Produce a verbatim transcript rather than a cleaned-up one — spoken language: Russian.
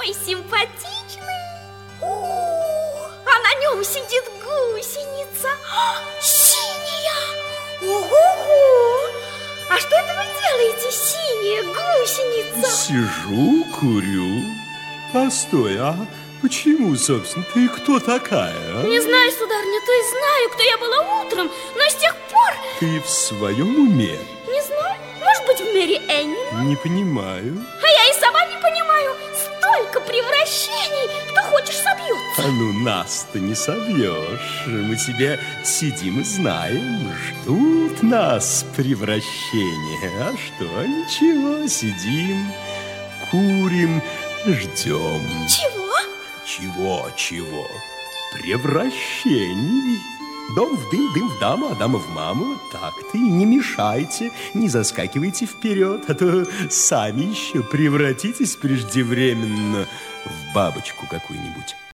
такой симпатичный. А на нем сидит гусеница. Синяя. Ого-го. А что это вы делаете, синяя гусеница? Сижу, курю. Постой, а почему, собственно, ты кто такая? А? Не знаю, сударыня, то есть знаю, кто я была утром, но с тех пор... Ты в своем уме? Не знаю, может быть, в Мэри Энни? Не понимаю. А я и сама не понимаю. Столько превращений, кто хочешь собьется. А ну нас-то не собьешь. Мы тебе сидим и знаем. Ждут нас превращения. А что, ничего, сидим, курим, ждем. Чего? Чего, чего? Превращений. Дом в дым, дым в даму, а дама в маму. Так-то и не мешайте, не заскакивайте вперед, а то сами еще превратитесь преждевременно в бабочку какую-нибудь.